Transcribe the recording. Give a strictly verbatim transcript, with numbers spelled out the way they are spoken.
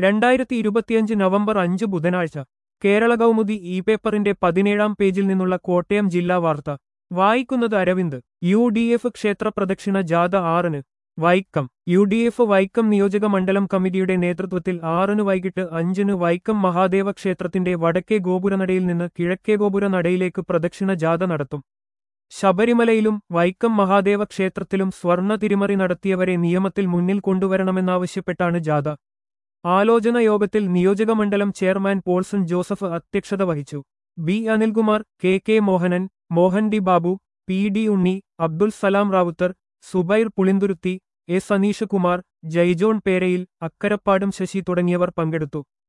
രണ്ടായിരത്തി ഇരുപത്തിയഞ്ച് നവംബർ അഞ്ച് ബുധനാഴ്ച കേരള കൗമുദി ഇ പേപ്പറിന്റെ പതിനേഴാം പേജിൽ നിന്നുള്ള കോട്ടയം ജില്ലാ വാർത്ത വായിക്കുന്നത് അരവിന്ദ്. യു ഡി എഫ് ക്ഷേത്ര പ്രദക്ഷിണ ജാഥ ആറിന് Vaikom. U D F Vaikom നിയോജക മണ്ഡലം കമ്മിറ്റിയുടെ നേതൃത്വത്തിൽ ആറിന് വൈകിട്ട് അഞ്ചിന് വൈക്കം മഹാദേവ ക്ഷേത്രത്തിന്റെ വടക്കേ ഗോപുരനടയിൽ നിന്ന് കിഴക്കേ ഗോപുര നടയിലേക്ക് പ്രദക്ഷിണ ജാഥ നടത്തും. ശബരിമലയിലും വൈക്കം മഹാദേവ ക്ഷേത്രത്തിലും സ്വർണ്ണ തിരിമറി നടത്തിയവരെ നിയമത്തിൽ മുന്നിൽ കൊണ്ടുവരണമെന്നാവശ്യപ്പെട്ടാണ് ജാഥ. ആലോചന യോഗത്തിൽ നിയോജകമണ്ഡലം ചെയർമാൻ പോൾസൺ ജോസഫ് അധ്യക്ഷത വഹിച്ചു. B Anilkumar, K K Mohanan, Mohan D Babu, P D Unni, Abdul Salam Ravuthar, Zubair Pulinthuruthi, S Aneesh Kumar, Jayjohn Perayil, അക്കരപ്പാടും ശശി തുടങ്ങിയവർ പങ്കെടുത്തു.